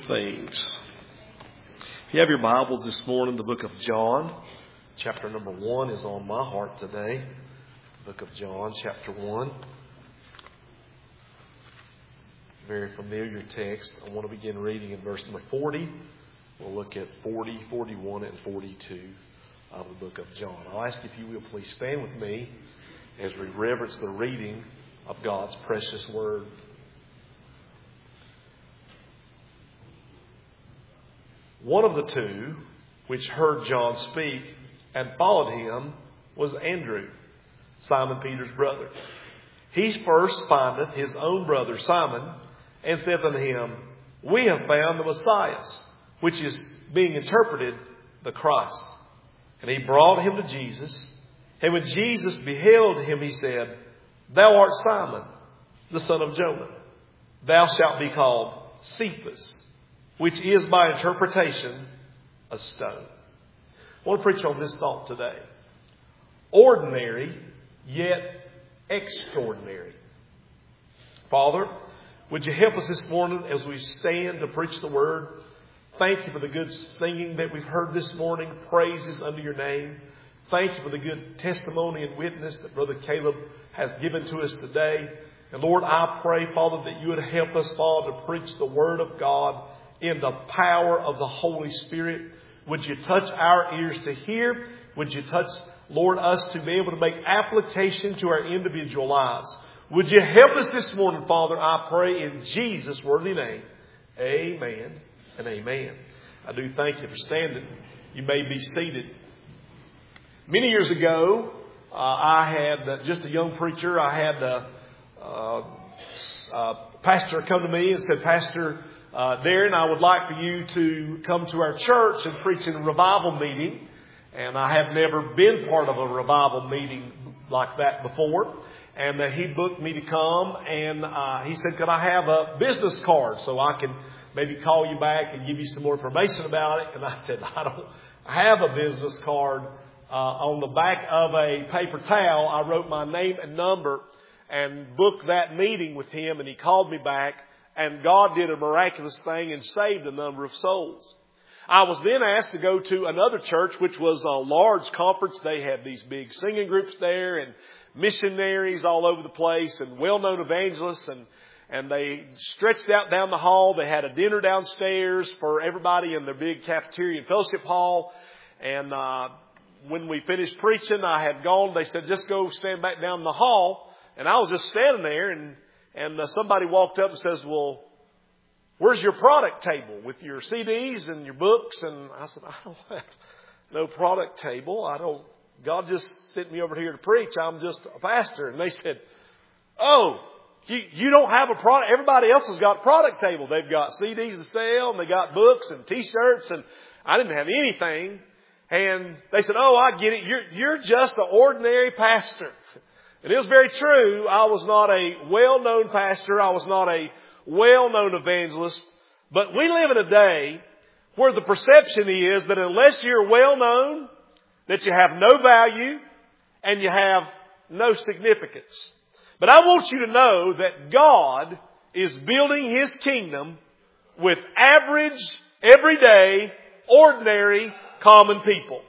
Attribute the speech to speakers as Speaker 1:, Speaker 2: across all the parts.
Speaker 1: Things. If you have your Bibles this morning, the book of John, chapter number 1 is on my heart today. The book of John, chapter 1. Very familiar text. I want to begin reading in verse number 40. We'll look at 40, 41, and 42 of the book of John. I'll ask if you will please stand with me as we reverence the reading of God's precious word. One of the two which heard John speak and followed him was Andrew, Simon Peter's brother. He first findeth his own brother Simon, and saith unto him, We have found the Messiah, which is being interpreted the Christ. And he brought him to Jesus. And when Jesus beheld him, he said, Thou art Simon, the son of Jonah. Thou shalt be called Cephas, which is by interpretation a stone. I want to preach on this thought today. Ordinary, yet extraordinary. Father, would you help us this morning as we stand to preach the word? Thank you for the good singing that we've heard this morning. Praises unto your name. Thank you for the good testimony and witness that Brother Caleb has given to us today. And Lord, I pray, Father, that you would help us, Father, to preach the word of God in the power of the Holy Spirit. Would you touch our ears to hear? Would you touch, Lord, us to be able to make application to our individual lives? Would you help us this morning, Father, I pray in Jesus' worthy name. Amen and amen. I do thank you for standing. You may be seated. Many years ago, I had just a young preacher. I had a pastor come to me and said, Pastor Darren, I would like for you to come to our church and preach in a revival meeting. And I have never been part of a revival meeting like that before. And he booked me to come. And he said, could I have a business card so I can maybe call you back and give you some more information about it? And I said, I don't have a business card. On the back of a paper towel, I wrote my name and number and booked that meeting with him. And he called me back. And God did a miraculous thing and saved a number of souls. I was then asked to go to another church, which was a large conference. They had these big singing groups there and missionaries all over the place and well-known evangelists. And they stretched out down the hall. They had a dinner downstairs for everybody in their big cafeteria and fellowship hall. And when we finished preaching, I had gone. They said, just go stand back down in the hall. And I was just standing there and somebody walked up and says, well, where's your product table with your CDs and your books? And I said, I don't have no product table. God just sent me over here to preach. I'm just a pastor. And they said, oh, you don't have a product. Everybody else has got a product table. They've got CDs to sell and they got books and T-shirts. And I didn't have anything. And they said, oh, I get it. You're just an ordinary pastor. It is very true. I was not a well-known pastor. I was not a well-known evangelist. But we live in a day where the perception is that unless you're well-known, that you have no value and you have no significance. But I want you to know that God is building His kingdom with average, everyday, ordinary, common people.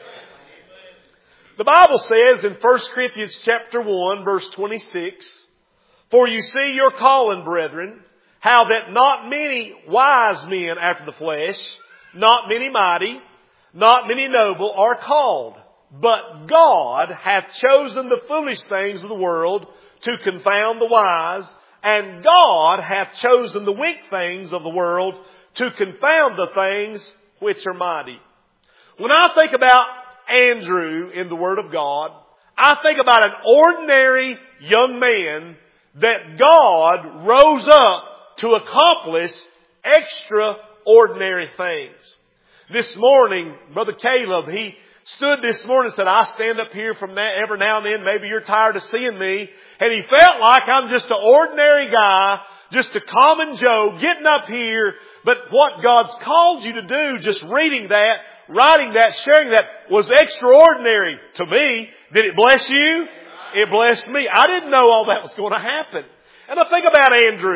Speaker 1: The Bible says in 1 Corinthians chapter 1, verse 26, For you see your calling, brethren, how that not many wise men after the flesh, not many mighty, not many noble are called. But God hath chosen the foolish things of the world to confound the wise, and God hath chosen the weak things of the world to confound the things which are mighty. When I think about Andrew in the Word of God, I think about an ordinary young man that God rose up to accomplish extraordinary things. This morning, Brother Caleb, he stood this morning and said, I stand up here from every now and then. Maybe you're tired of seeing me. And he felt like I'm just an ordinary guy, just a common Joe getting up here. But what God's called you to do, just reading that, writing that, sharing that, was extraordinary to me. Did it bless you? It blessed me. I didn't know all that was going to happen. And I think about Andrew.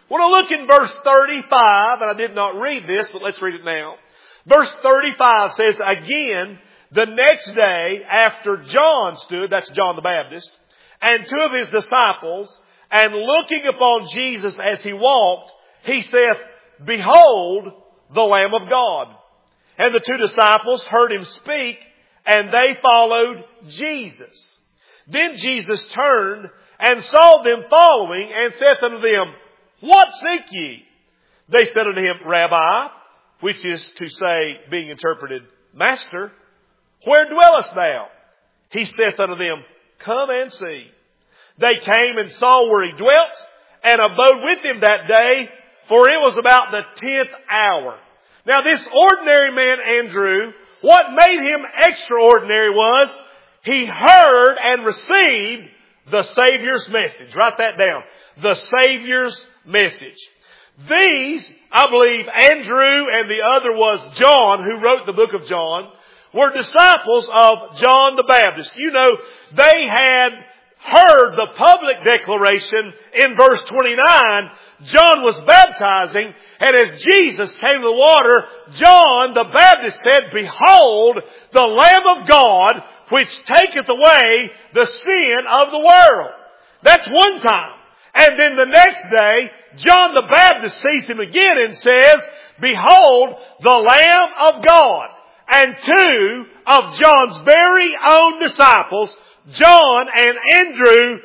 Speaker 1: When I look in verse 35, and I did not read this, but let's read it now. Verse 35 says, again, the next day after John stood, that's John the Baptist, and two of his disciples, and looking upon Jesus as he walked, he saith, behold, the Lamb of God. And the two disciples heard him speak, and they followed Jesus. Then Jesus turned and saw them following, and saith unto them, what seek ye? They said unto him, Rabbi, which is to say, being interpreted, Master, where dwellest thou? He saith unto them, come and see. They came and saw where he dwelt, and abode with him that day, for it was about the 10th hour. Now this ordinary man, Andrew, what made him extraordinary was he heard and received the Savior's message. Write that down. The Savior's message. These, I believe, Andrew and the other was John, who wrote the book of John, were disciples of John the Baptist. You know, they had heard the public declaration in verse 29. John was baptizing, and as Jesus came to the water, John the Baptist said, behold, the Lamb of God, which taketh away the sin of the world. That's one time. And then the next day, John the Baptist sees him again and says, behold, the Lamb of God. And two of John's very own disciples, John and Andrew,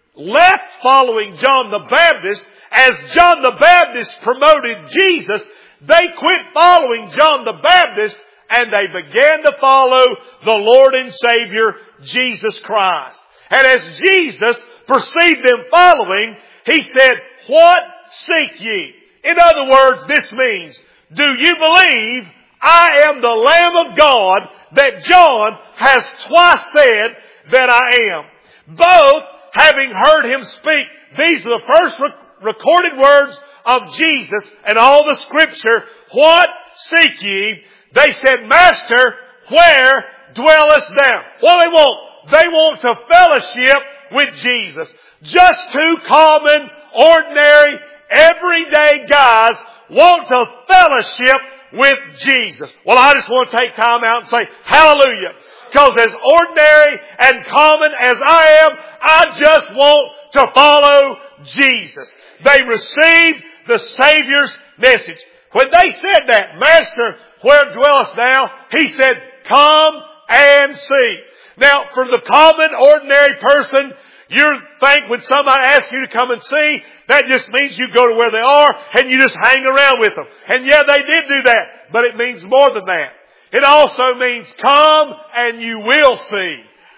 Speaker 1: left following John the Baptist. As John the Baptist promoted Jesus, they quit following John the Baptist and they began to follow the Lord and Savior, Jesus Christ. And as Jesus perceived them following, he said, what seek ye? In other words, this means, do you believe I am the Lamb of God that John has twice said that I am? Both having heard him speak. These are the first recorded words of Jesus and all the Scripture. What seek ye? They said, Master, where dwellest thou? What do they want? They want to fellowship with Jesus. Just two common, ordinary, everyday guys want to fellowship with Jesus. Well, I just want to take time out and say, hallelujah. Because as ordinary and common as I am, I just want to follow Jesus. They received the Savior's message. When they said that, Master, where dwellest thou? He said, come and see. Now, for the common, ordinary person, you think when somebody asks you to come and see, that just means you go to where they are and you just hang around with them. And yeah, they did do that, but it means more than that. It also means come and you will see.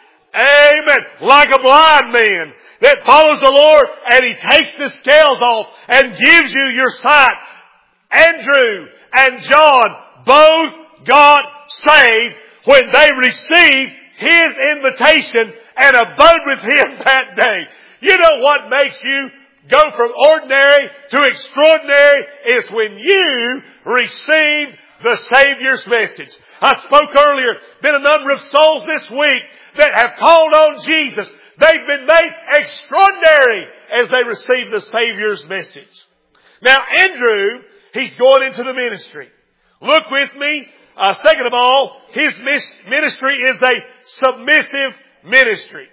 Speaker 1: Amen. Like a blind man that follows the Lord and he takes the scales off and gives you your sight. Andrew and John both got saved when they received his invitation and abode with him that day. You know what makes you go from ordinary to extraordinary is when you receive the Savior's message. I spoke earlier, been a number of souls this week that have called on Jesus. They've been made extraordinary as they receive the Savior's message. Now Andrew, he's going into the ministry. Look with me. Second of all, his ministry is a submissive ministry.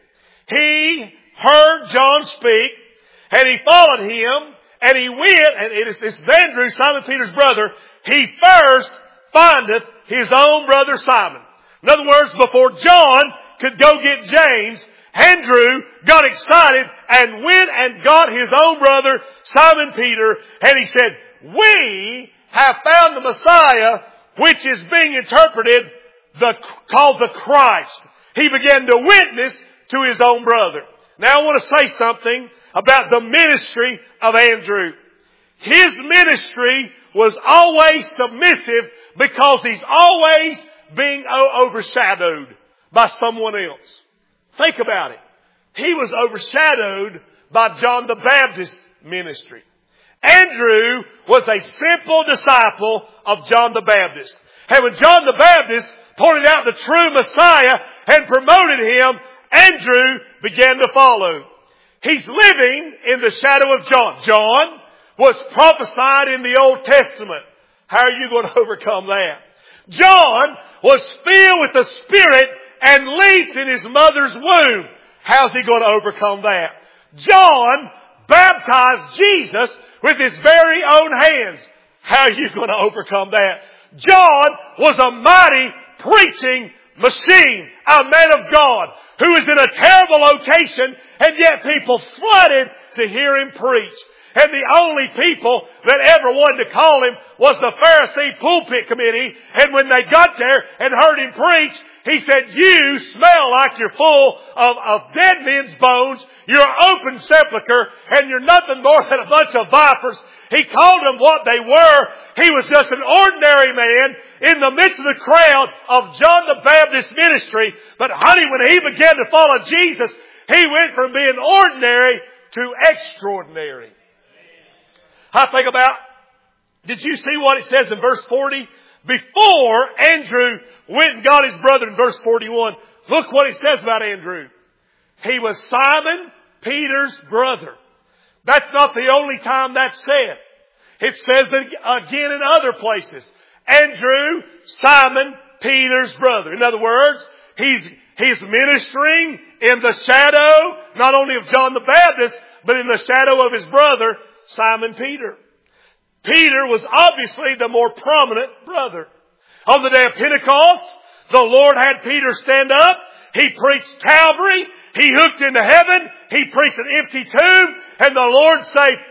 Speaker 1: He heard John speak, and he followed him, and he went, and this is Andrew, Simon Peter's brother. He first findeth his own brother Simon. In other words, before John could go get James, Andrew got excited and went and got his own brother Simon Peter, and he said, we have found the Messiah, which is being interpreted called the Christ. He began to witness to his own brother. Now I want to say something about the ministry of Andrew. His ministry was always submissive because he's always being overshadowed by someone else. Think about it. He was overshadowed by John the Baptist's ministry. Andrew was a simple disciple of John the Baptist. And when John the Baptist pointed out the true Messiah and promoted him, Andrew began to follow. He's living in the shadow of John. John was prophesied in the Old Testament. How are you going to overcome that? John was filled with the Spirit and leaped in his mother's womb. How's he going to overcome that? John baptized Jesus with his very own hands. How are you going to overcome that? John was a mighty preaching machine, a man of God who was in a terrible location, and yet people flooded to hear him preach. And the only people that ever wanted to call him was the Pharisee pulpit committee. And when they got there and heard him preach, he said, "You smell like you're full of dead men's bones. You're an open sepulcher, and you're nothing more than a bunch of vipers." He called them what they were. He was just an ordinary man in the midst of the crowd of John the Baptist ministry. But honey, when he began to follow Jesus, he went from being ordinary to extraordinary. I think about, did you see what it says in verse 40? Before Andrew went and got his brother in verse 41, look what it says about Andrew. He was Simon Peter's brother. That's not the only time that's said. It says it again in other places. Andrew, Simon Peter's brother. In other words, he's ministering in the shadow, not only of John the Baptist, but in the shadow of his brother, Simon Peter. Peter was obviously the more prominent brother. On the day of Pentecost, the Lord had Peter stand up. He preached Calvary. He hooked into heaven. He preached an empty tomb. And the Lord saved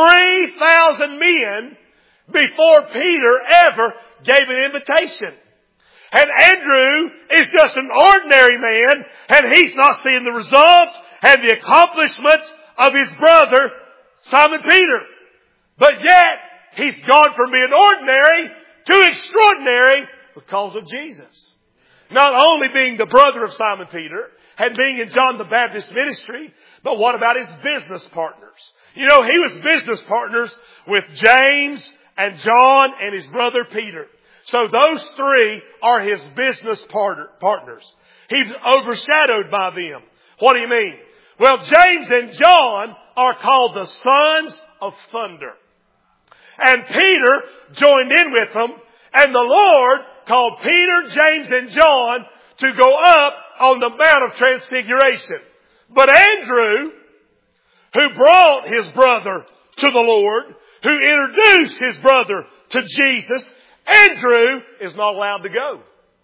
Speaker 1: 3,000 men before Peter ever gave an invitation. And Andrew is just an ordinary man, and he's not seeing the results and the accomplishments of his brother, Simon Peter. But yet, he's gone from being ordinary to extraordinary because of Jesus. Not only being the brother of Simon Peter and being in John the Baptist ministry, but what about his business partners? You know, he was business partners with James and John and his brother Peter. So those three are his business partners. He's overshadowed by them. What do you mean? Well, James and John are called the sons of thunder. And Peter joined in with them, and the Lord called Peter, James, and John to go up on the Mount of Transfiguration. But Andrew, who brought his brother to the Lord, who introduced his brother to Jesus, Andrew is not allowed to go.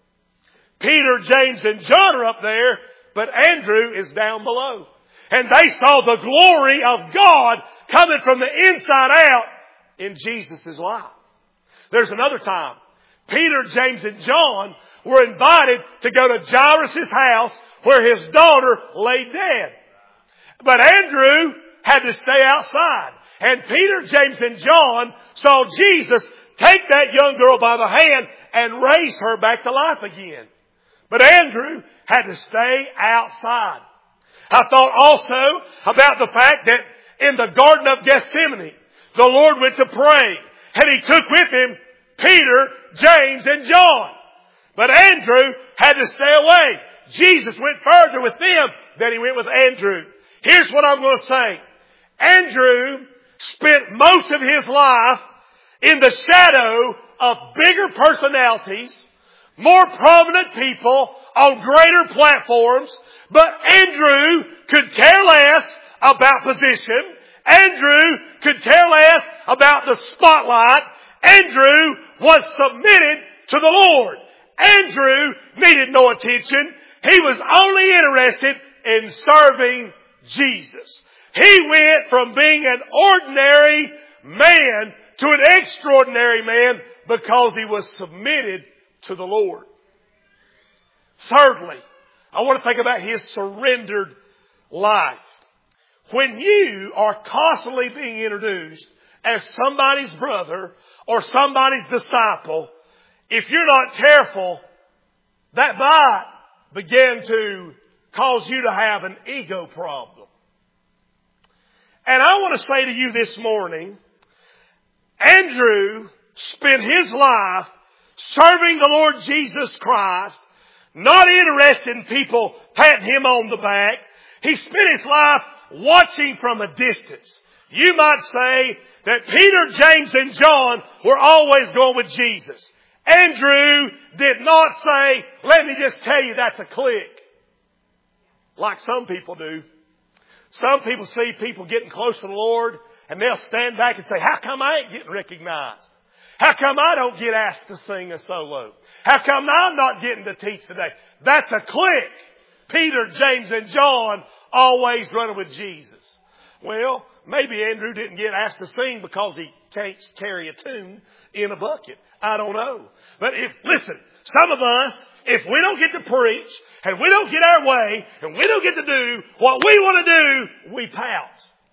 Speaker 1: Peter, James, and John are up there, but Andrew is down below. And they saw the glory of God coming from the inside out in Jesus' life. There's another time. Peter, James, and John were invited to go to Jairus' house where his daughter lay dead. But Andrew had to stay outside. And Peter, James, and John saw Jesus take that young girl by the hand and raise her back to life again. But Andrew had to stay outside. I thought also about the fact that in the Garden of Gethsemane, the Lord went to pray, and He took with Him Peter, James, and John. But Andrew had to stay away. Jesus went further with them than He went with Andrew. Here's what I'm going to say. Andrew spent most of his life in the shadow of bigger personalities, more prominent people on greater platforms, but Andrew could care less about position. Andrew could care less about the spotlight. Andrew was submitted to the Lord. Andrew needed no attention. He was only interested in serving Jesus. He went from being an ordinary man to an extraordinary man because he was submitted to the Lord. Thirdly, I want to think about his surrendered life. When you are constantly being introduced as somebody's brother or somebody's disciple, if you're not careful, that might begin to cause you to have an ego problem. And I want to say to you this morning, Andrew spent his life serving the Lord Jesus Christ, not interested in people patting him on the back. He spent his life watching from a distance. You might say
Speaker 2: that Peter, James, and John were always going with Jesus. Andrew did not say, let me just tell you that's a clique. Like some people do. Some people see people getting close to the Lord and they'll stand back and say, how come I ain't getting recognized? How come I don't get asked to sing a solo? How come I'm not getting to teach today? That's a clique. Peter, James, and John always running with Jesus. Well, maybe Andrew didn't get asked to sing because he can't carry a tune in a bucket. I don't know. But listen, some of us, if we don't get to preach and we don't get our way and we don't get to do what we want to do, we pout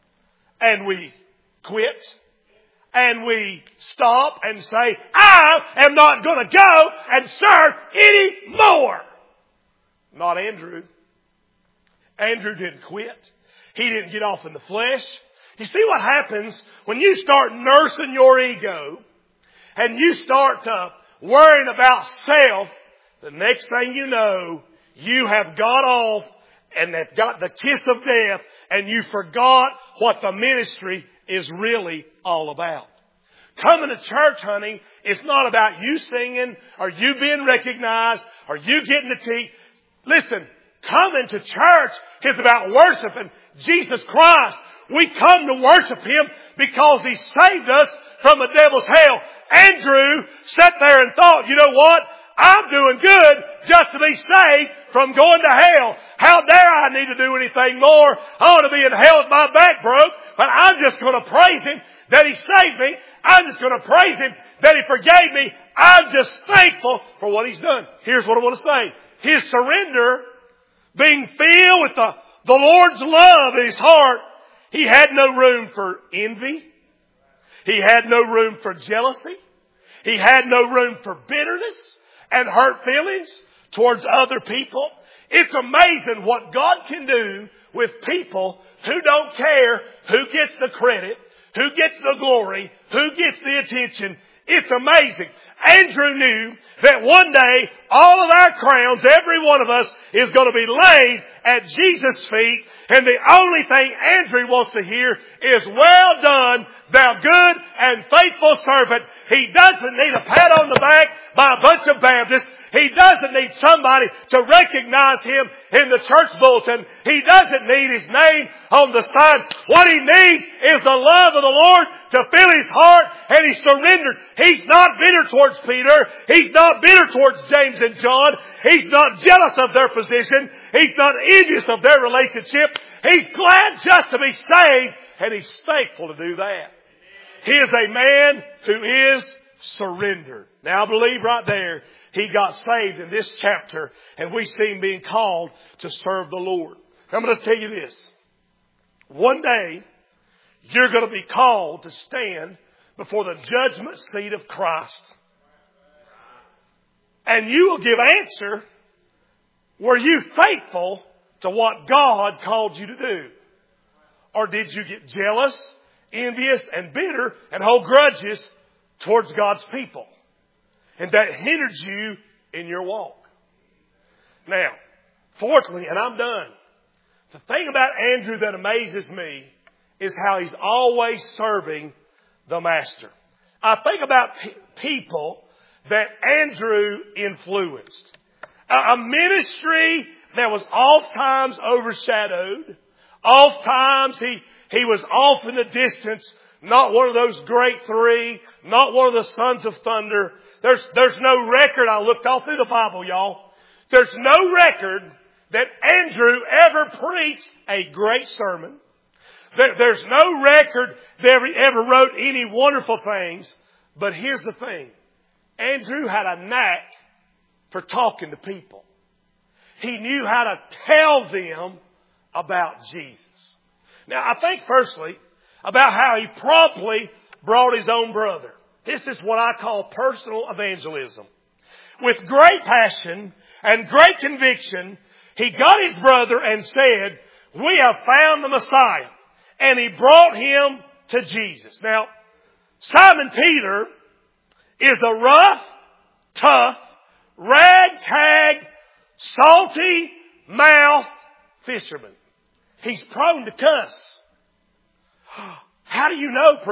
Speaker 2: and we quit and we stop and say, I am not going to go and serve anymore. Not Andrew. Andrew didn't quit. He didn't get off in the flesh. You see what happens when you start nursing your ego and you start worrying about self. The next thing you know, you have got off and have got the kiss of death and you forgot what the ministry is really all about. Coming to church, honey, it's not about you singing or you being recognized or you getting to teach. Listen, coming to church is about worshiping Jesus Christ. We come to worship Him because He saved us from the devil's hell. Andrew sat there and thought, you know what? I'm doing good just to be saved from going to hell. How dare I need to do anything more? I ought to be in hell with my back broke, but I'm just going to praise Him that He saved me. I'm just going to praise Him that He forgave me. I'm just thankful for what He's done. Here's what I want to say. His surrender, being filled with the Lord's love in his heart, he had no room for envy. He had no room for jealousy. He had no room for bitterness and hurt feelings towards other people. It's amazing what God can do with people who don't care who gets the credit, who gets the glory, who gets the attention. It's amazing. Andrew knew that one day all of our crowns, every one of us, is going to be laid at Jesus' feet. And the only thing Andrew wants to hear is, well done, thou good and faithful servant. He doesn't need a pat on the back by a bunch of Baptists. He doesn't need somebody to recognize him in the church bulletin. He doesn't need his name on the sign. What he needs is the love of the Lord to fill his heart, and he surrendered. He's not bitter towards Peter. He's not bitter towards James and John. He's not jealous of their position. He's not envious of their relationship. He's glad just to be saved, and he's thankful to do that. He is a man who is surrendered. Now I believe right there, he got saved in this chapter, and we see him being called to serve the Lord. I'm going to tell you this. One day, you're going to be called to stand before the judgment seat of Christ. And you will give answer, were you faithful to what God called you to do? Or did you get jealous, envious, and bitter and hold grudges towards God's people? And that hindered you in your walk. Now, fourthly, and I'm done. The thing about Andrew that amazes me is how he's always serving the Master. I think about people that Andrew influenced. A ministry that was oftentimes overshadowed. Oftentimes he was off in the distance. Not one of those great three. Not one of the sons of thunder. There's no record. I looked all through the Bible, y'all. There's no record that Andrew ever preached a great sermon. There's no record that he ever wrote any wonderful things. But here's the thing. Andrew had a knack for talking to people. He knew how to tell them about Jesus. Now, I think firstly about how he promptly brought his own brother. This is what I call personal evangelism. With great passion and great conviction, he got his brother and said, we have found the Messiah. And he brought him to Jesus. Now, Simon Peter is a rough, tough, ragtag, salty-mouthed fisherman. He's prone to cuss. How do you know, preacher?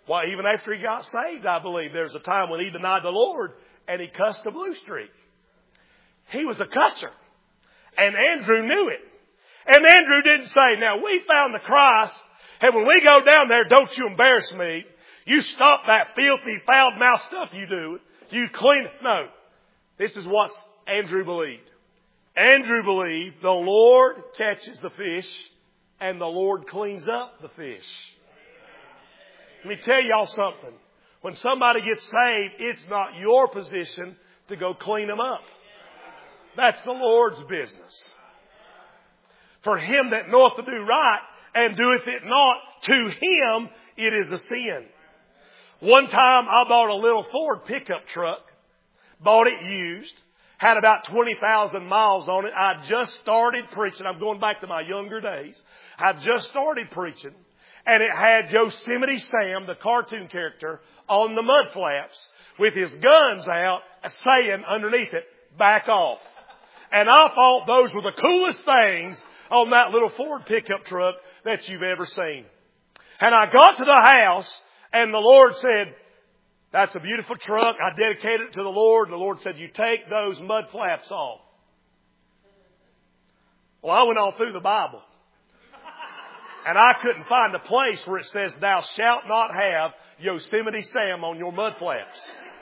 Speaker 2: Well, even after he got saved, I believe there's a time when he denied the Lord and he cussed a blue streak. He was a cusser. And Andrew knew it. And Andrew didn't say, now we found the Christ, and when we go down there, don't you embarrass me. You stop that filthy, foul-mouthed stuff you do. You clean it. No. This is what Andrew believed. Andrew believed the Lord catches the fish and the Lord cleans up the fish. Let me tell y'all something. When somebody gets saved, it's not your position to go clean them up. That's the Lord's business. For him that knoweth to do right and doeth it not, to him it is a sin. One time I bought a little Ford pickup truck. Bought it used. Had about 20,000 miles on it. I just started preaching. I'm going back to my younger days. I just started preaching. And it had Yosemite Sam, the cartoon character, on the mud flaps with his guns out saying underneath it, back off. And I thought those were the coolest things on that little Ford pickup truck that you've ever seen. And I got to the house and the Lord said, that's a beautiful truck. I dedicated it to the Lord. And the Lord said, you take those mud flaps off. Well, I went all through the Bible. And I couldn't find a place where it says, thou shalt not have Yosemite Sam on your mud flaps.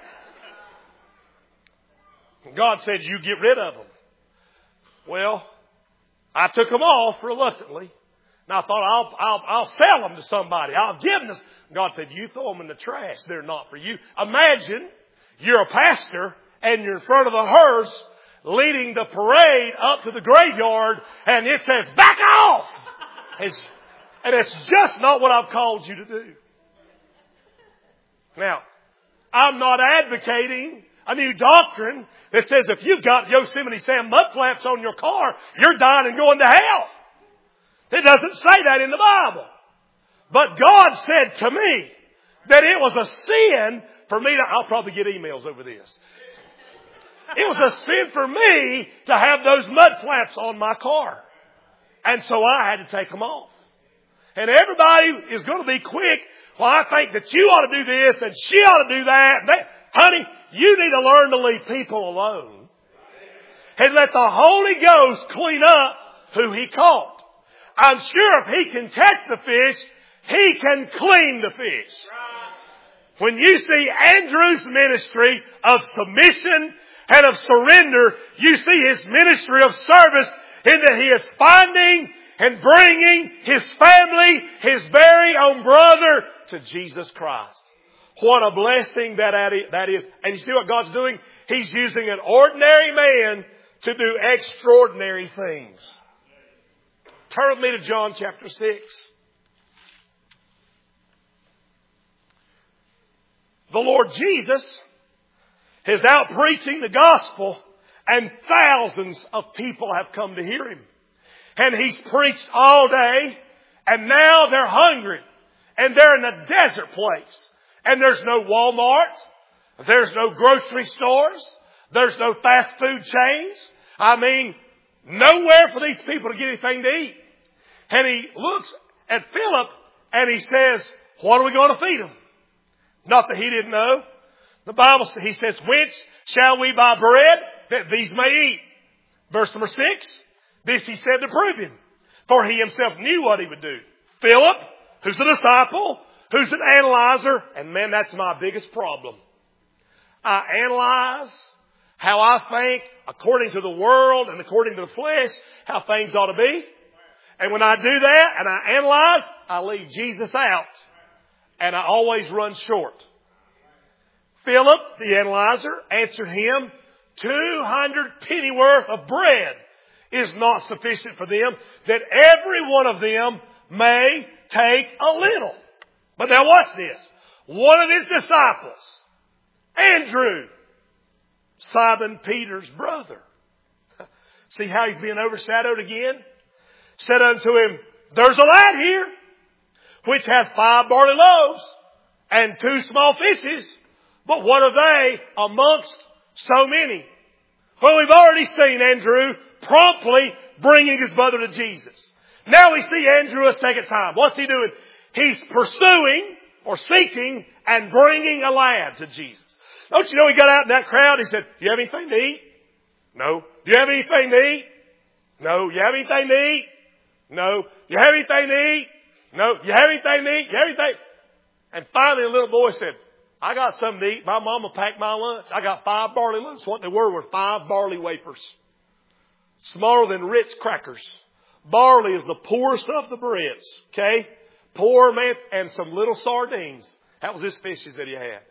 Speaker 2: And God said, you get rid of them. Well, I took them off reluctantly. And I thought, I'll sell them to somebody. I'll give them. God said, you throw them in the trash. They're not for you. Imagine you're a pastor and you're in front of a hearse leading the parade up to the graveyard and it says, back off! And it's just not what I've called you to do. Now, I'm not advocating a new doctrine that says if you've got Yosemite Sam mud flaps on your car, you're dying and going to hell. It doesn't say that in the Bible. But God said to me that it was a sin for me to, I'll probably get emails over this. It was a sin for me to have those mud flaps on my car. And so I had to take them off. And everybody is going to be quick. Well, I think that you ought to do this and she ought to do that. Honey, you need to learn to leave people alone. And let the Holy Ghost clean up who He caught. I'm sure if He can catch the fish, He can clean the fish. When you see Andrew's ministry of submission and of surrender, you see his ministry of service in that he is finding and bringing his family, his very own brother, to Jesus Christ. What a blessing that is. And you see what God's doing? He's using an ordinary man to do extraordinary things. Turn with me to John chapter 6. The Lord Jesus is out preaching the gospel and thousands of people have come to hear Him. And He's preached all day and now they're hungry and they're in a desert place. And there's no Walmart. There's no grocery stores. There's no fast food chains. I mean, nowhere for these people to get anything to eat. And He looks at Philip and He says, what are we going to feed them? Not that he didn't know. The Bible says, He says, whence shall we buy bread that these may eat? Verse number 6. This He said to prove Him. For He Himself knew what He would do. Philip, who's a disciple, who's an analyzer. And man, that's my biggest problem. I analyze how I think according to the world and according to the flesh, how things ought to be. And when I do that and I analyze, I leave Jesus out. And I always run short. Philip, the analyzer, answered him, 200 pennyworth of bread is not sufficient for them, that every one of them may take a little. But now watch this. One of His disciples, Andrew, Simon Peter's brother. See how he's being overshadowed again? Said unto him, there's a lad here, which hath 5 barley loaves and 2 small fishes. But what are they amongst so many? Well, we've already seen Andrew promptly bringing his brother to Jesus. Now we see Andrew a second time. What's he doing? He's pursuing or seeking and bringing a lad to Jesus. Don't you know he got out in that crowd? He said, do you have anything to eat? No. Do you have anything to eat? No. You have anything to eat? No. You have anything to eat? No. You have anything to eat? You have anything? And finally the little boy said, I got something to eat. My mama packed my lunch. I got 5 barley loaves. What they were 5 barley wafers. Smaller than Ritz crackers. Barley is the poorest of the breads. Okay? Poor man. And some little sardines. That was his fishes that he had.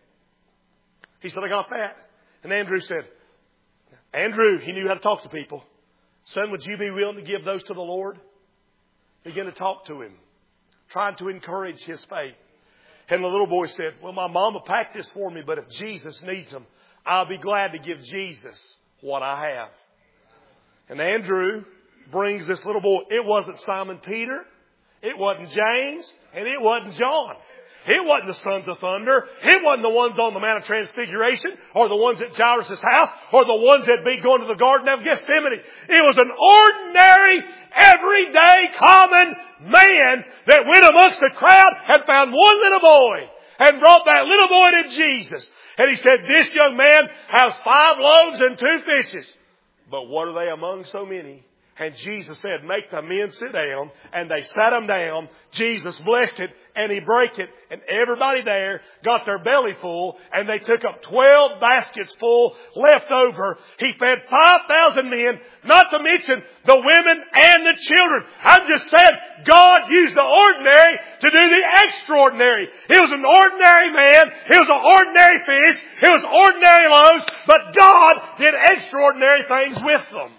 Speaker 2: He said, I got that. And Andrew said, Andrew, he knew how to talk to people. Son, would you be willing to give those to the Lord? Begin to talk to him. Trying to encourage his faith. And the little boy said, well, my mama packed this for me, but if Jesus needs them, I'll be glad to give Jesus what I have. And Andrew brings this little boy. It wasn't Simon Peter. It wasn't James. And it wasn't John. It wasn't the sons of thunder. It wasn't the ones on the Mount of Transfiguration or the ones at Jairus' house or the ones that be going to the Garden of Gethsemane. It was an ordinary, everyday, common man that went amongst the crowd and found one little boy and brought that little boy to Jesus. And he said, this young man has 5 loaves and 2 fishes. But what are they among so many? And Jesus said, make the men sit down. And they sat them down. Jesus blessed it and he broke it. And everybody there got their belly full. And they took up 12 baskets full left over. He fed 5,000 men, not to mention the women and the children. I'm just saying, God used the ordinary to do the extraordinary. It was an ordinary man. It was an ordinary fish. It was ordinary loaves. But God did extraordinary things with them.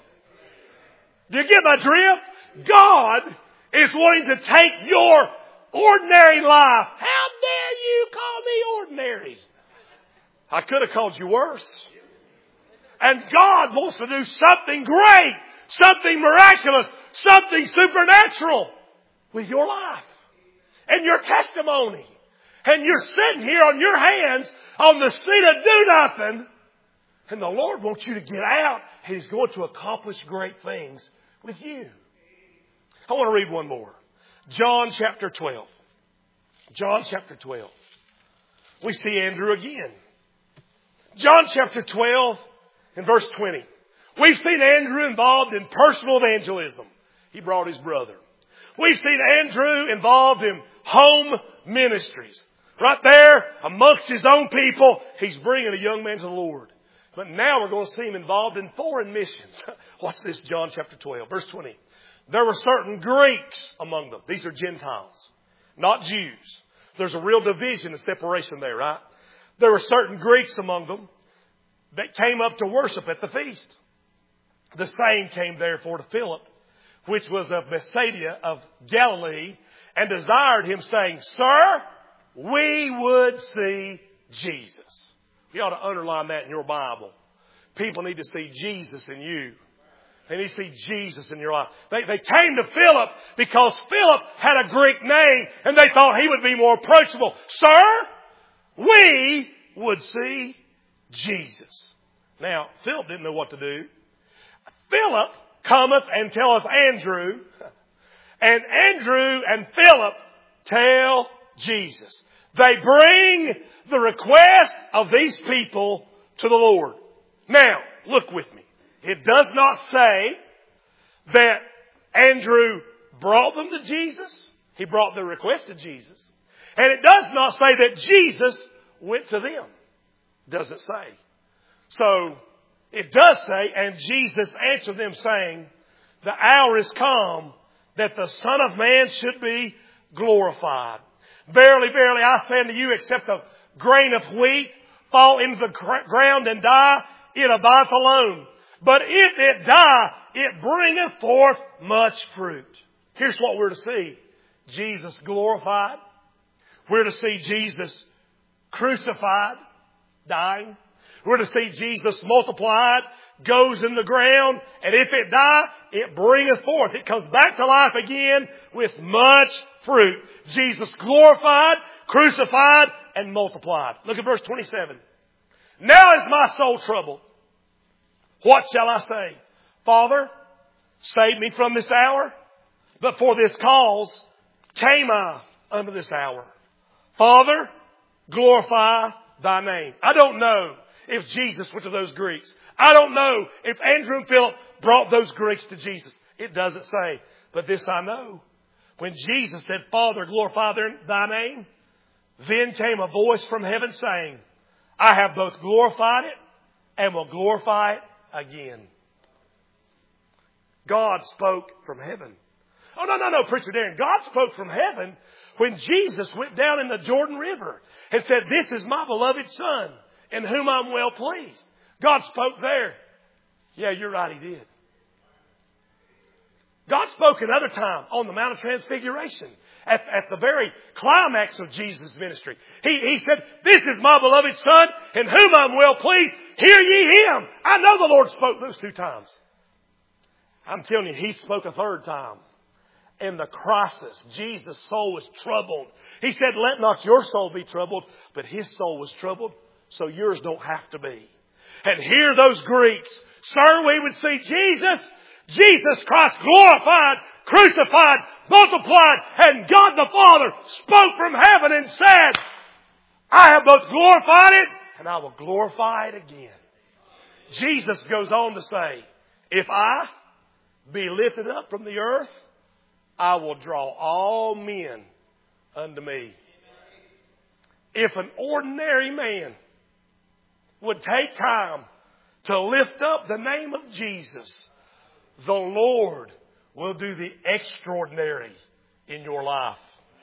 Speaker 2: Do you get my drift? God is wanting to take your ordinary life. How dare you call me ordinary? I could have called you worse. And God wants to do something great, something miraculous, something supernatural with your life and your testimony. And you're sitting here on your hands on the seat of do nothing. And the Lord wants you to get out and He's going to accomplish great things with you. I want to read one more. John chapter 12. John chapter 12. We see Andrew again. John chapter 12 and verse 20. We've seen Andrew involved in personal evangelism. He brought his brother. We've seen Andrew involved in home ministries. Right there amongst his own people, he's bringing a young man to the Lord. But now we're going to see him involved in foreign missions. Watch this, John chapter 12, verse 20. There were certain Greeks among them. These are Gentiles, not Jews. There's a real division and separation there, right? There were certain Greeks among them that came up to worship at the feast. The same came therefore to Philip, which was of Bethsaida of Galilee, and desired him, saying, Sir, we would see Jesus. You ought to underline that in your Bible. People need to see Jesus in you. They need to see Jesus in your life. They came to Philip because Philip had a Greek name and they thought he would be more approachable. Sir, we would see Jesus. Now, Philip didn't know what to do. Philip cometh and telleth Andrew, and Andrew and Philip tell Jesus. They bring the request of these people to the Lord. Now, look with me. It does not say that Andrew brought them to Jesus. He brought their request to Jesus. And it does not say that Jesus went to them. It doesn't say. So, it does say, and Jesus answered them saying, the hour is come that the Son of Man should be glorified. Verily, verily, I say unto you, except a grain of wheat fall into the ground and die, it abideth alone. But if it die, it bringeth forth much fruit. Here's what we're to see. Jesus glorified. We're to see Jesus crucified, dying. We're to see Jesus multiplied, goes in the ground, and if it die, it bringeth forth. It comes back to life again with much fruit. Jesus glorified, crucified, and multiplied. Look at verse 27. Now is my soul troubled. What shall I say? Father, save me from this hour. But for this cause came I unto this hour. Father, glorify thy name. I don't know if Jesus went to those Greeks. I don't know if Andrew and Philip brought those Greeks to Jesus. It doesn't say. But this I know. When Jesus said, Father, glorify thy name, then came a voice from heaven saying, I have both glorified it and will glorify it again. God spoke from heaven. Oh, no, Preacher Darren. God spoke from heaven when Jesus went down in the Jordan River and said, this is my beloved Son in whom I'm well pleased. God spoke there. Yeah, you're right, He did. God spoke another time on the Mount of Transfiguration at the very climax of Jesus' ministry. He said, this is my beloved Son in whom I'm well pleased. Hear ye Him. I know the Lord spoke those 2 times. I'm telling you, He spoke a 3rd time. In the crisis, Jesus' soul was troubled. He said, let not your soul be troubled, but His soul was troubled, so yours don't have to be. And here those Greeks, sir, we would see Jesus Christ glorified, crucified, multiplied, and God the Father spoke from heaven and said, I have both glorified it and I will glorify it again. Jesus goes on to say, if I be lifted up from the earth, I will draw all men unto me. If an ordinary man would take time to lift up the name of Jesus, the Lord will do the extraordinary in your life.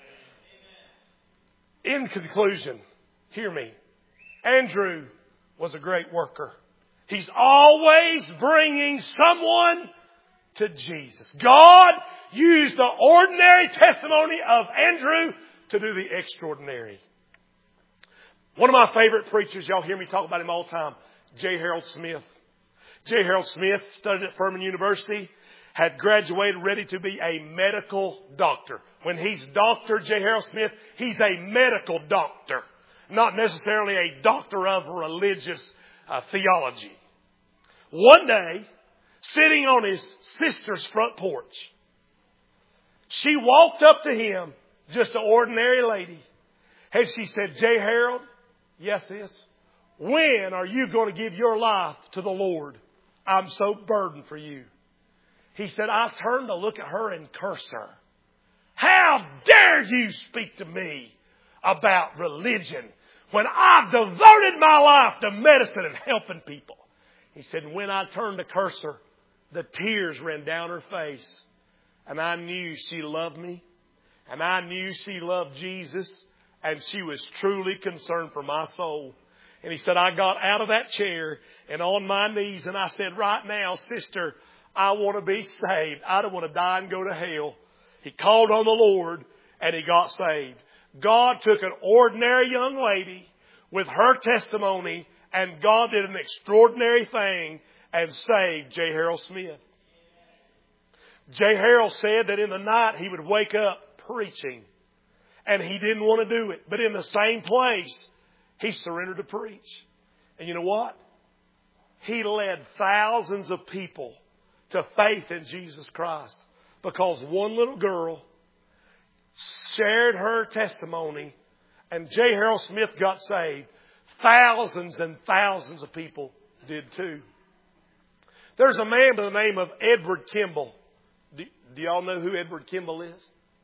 Speaker 2: In conclusion, hear me. Andrew was a great worker. He's always bringing someone to Jesus. God used the ordinary testimony of Andrew to do the extraordinary. One of my favorite preachers, y'all hear me talk about him all the time, J. Harold Smith. J. Harold Smith studied at Furman University, had graduated ready to be a medical doctor. When he's Dr. J. Harold Smith, he's a medical doctor, not necessarily a doctor of religious theology. One day, sitting on his sister's front porch, she walked up to him, just an ordinary lady, and she said, J. Harold, yes, sis, when are you going to give your life to the Lord? I'm so burdened for you. He said, I turned to look at her and curse her. How dare you speak to me about religion when I've devoted my life to medicine and helping people? He said, when I turned to curse her, the tears ran down her face. And I knew she loved me. And I knew she loved Jesus. And she was truly concerned for my soul. And he said, I got out of that chair and on my knees and I said, right now, sister, I want to be saved. I don't want to die and go to hell. He called on the Lord and he got saved. God took an ordinary young lady with her testimony and God did an extraordinary thing and saved J. Harold Smith. J. Harold said that in the night he would wake up preaching and he didn't want to do it. But in the same place, he surrendered to preach. And you know what? He led thousands of people to faith in Jesus Christ because one little girl shared her testimony and J. Harold Smith got saved. Thousands and thousands of people did too. There's a man by the name of Edward Kimball. Do y'all know who Edward Kimball is?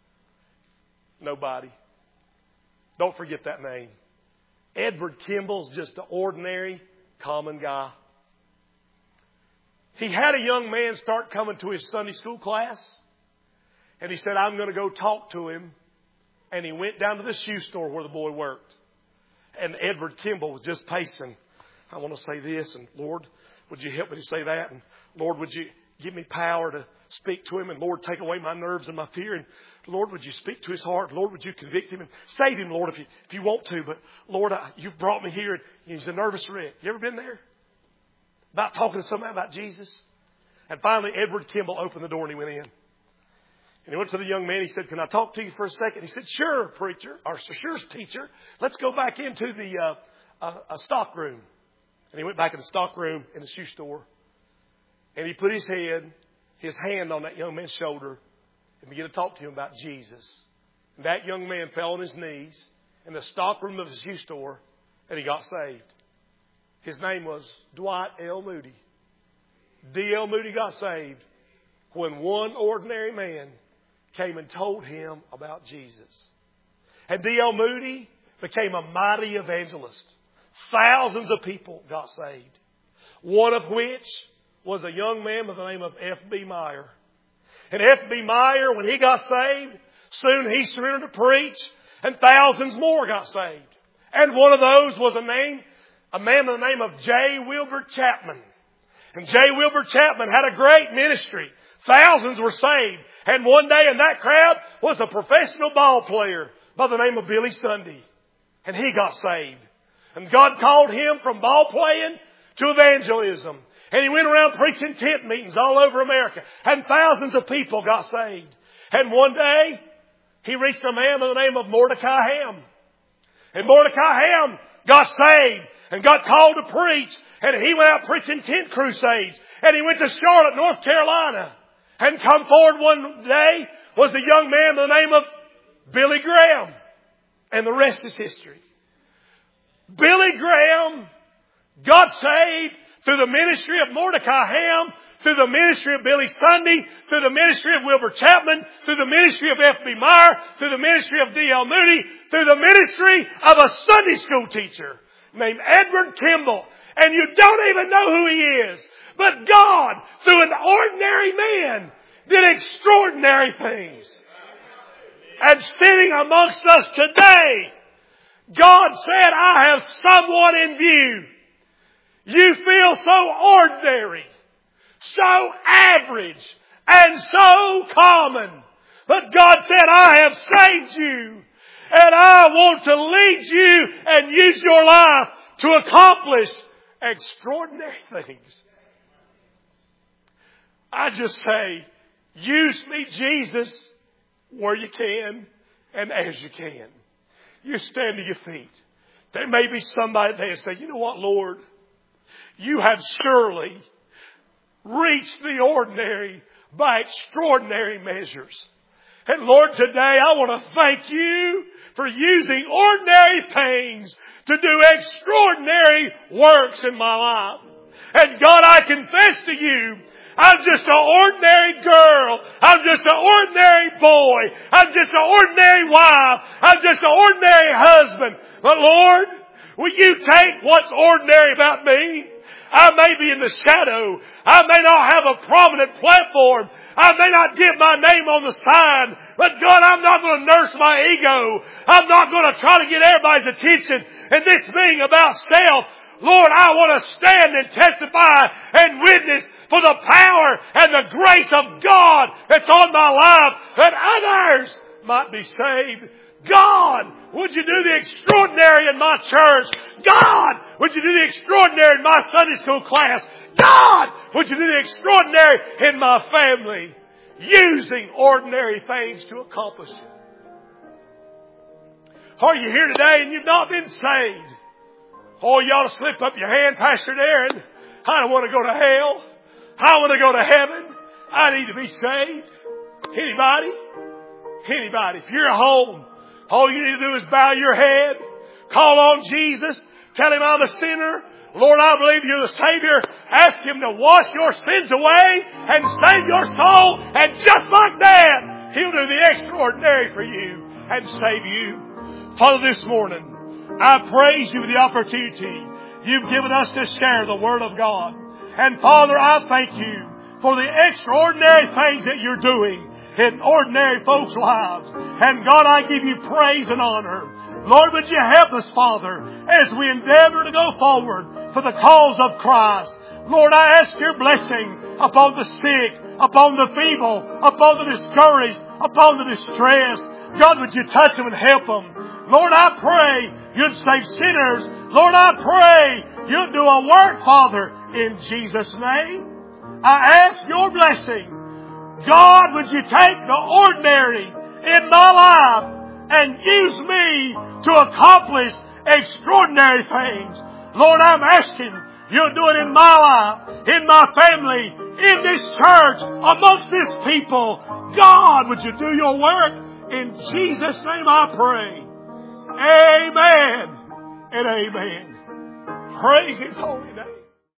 Speaker 2: Nobody. Don't forget that name. Edward Kimball's just an ordinary, common guy. He had a young man start coming to his Sunday school class. And he said, I'm going to go talk to him. And he went down to the shoe store where the boy worked. And Edward Kimball was just pacing. I want to say this. And Lord, would you help me to say that? And Lord, would you give me power to speak to him? And Lord, take away my nerves and my fear. And Lord, would you speak to his heart? Lord, would you convict him and save him, Lord, if you want to. But Lord, you've brought me here. And he's a nervous wreck. You ever been there? About talking to somebody about Jesus? And finally, Edward Kimball opened the door and he went in. And he went to the young man. He said, can I talk to you for a second? He said, sure, preacher, or sure, teacher. Let's go back into the a stock room. And he went back in the stock room in the shoe store. And he put his hand on that young man's shoulder and began to talk to him about Jesus. And that young man fell on his knees in the stockroom of his shoe store, and he got saved. His name was Dwight L. Moody. D.L. Moody got saved when one ordinary man came and told him about Jesus. And D.L. Moody became a mighty evangelist. Thousands of people got saved. One of which was a young man by the name of F.B. Meyer. And F.B. Meyer, when he got saved, soon he surrendered to preach, and thousands more got saved. And one of those was a man by the name of J. Wilbur Chapman. And J. Wilbur Chapman had a great ministry. Thousands were saved. And one day in that crowd was a professional ball player by the name of Billy Sunday. And he got saved. And God called him from ball playing to evangelism. And he went around preaching tent meetings all over America. And thousands of people got saved. And one day, he reached a man by the name of Mordecai Ham. And Mordecai Ham got saved and got called to preach. And he went out preaching tent crusades. And he went to Charlotte, North Carolina. And come forward one day was a young man by the name of Billy Graham. And the rest is history. Billy Graham got saved through the ministry of Mordecai Ham, through the ministry of Billy Sunday, through the ministry of Wilbur Chapman, through the ministry of F.B. Meyer, through the ministry of D.L. Moody, through the ministry of a Sunday school teacher named Edward Kimball. And you don't even know who he is. But God, through an ordinary man, did extraordinary things. And sitting amongst us today, God said, I have someone in view. You feel so ordinary, so average, and so common. But God said, I have saved you. And I want to lead you and use your life to accomplish extraordinary things. I just say, use me, Jesus, where you can and as you can. You stand to your feet. There may be somebody there and say, you know what, Lord? You have surely reached the ordinary by extraordinary measures. And Lord, today I want to thank you for using ordinary things to do extraordinary works in my life. And God, I confess to you, I'm just an ordinary girl. I'm just an ordinary boy. I'm just an ordinary wife. I'm just an ordinary husband. But Lord, will you take what's ordinary about me? I may be in the shadow. I may not have a prominent platform. I may not get my name on the sign. But God, I'm not going to nurse my ego. I'm not going to try to get everybody's attention. And this being about self, Lord, I want to stand and testify and witness for the power and the grace of God that's on my life, that others might be saved. God, would you do the extraordinary in my church? God, would you do the extraordinary in my Sunday school class? God, would you do the extraordinary in my family? Using ordinary things to accomplish it. Are you here today and you've not been saved? Oh, you ought to slip up your hand, Pastor Darren. I don't want to go to hell. I want to go to heaven. I need to be saved. Anybody? Anybody. If you're at home, all you need to do is bow your head, call on Jesus, tell Him I'm a sinner. Lord, I believe You're the Savior. Ask Him to wash your sins away and save your soul. And just like that, He'll do the extraordinary for you and save you. Father, this morning, I praise You for the opportunity You've given us to share the Word of God. And Father, I thank You for the extraordinary things that You're doing in ordinary folks' lives. And God, I give You praise and honor. Lord, would You help us, Father, as we endeavor to go forward for the cause of Christ. Lord, I ask Your blessing upon the sick, upon the feeble, upon the discouraged, upon the distressed. God, would You touch them and help them? Lord, I pray You'd save sinners. Lord, I pray You'd do a work, Father, in Jesus' name. I ask Your blessing. God, would You take the ordinary in my life and use me to accomplish extraordinary things. Lord, I'm asking You'll do it in my life, in my family, in this church, amongst this people. God, would You do Your work? In Jesus' name I pray. Amen and amen. Praise His holy name.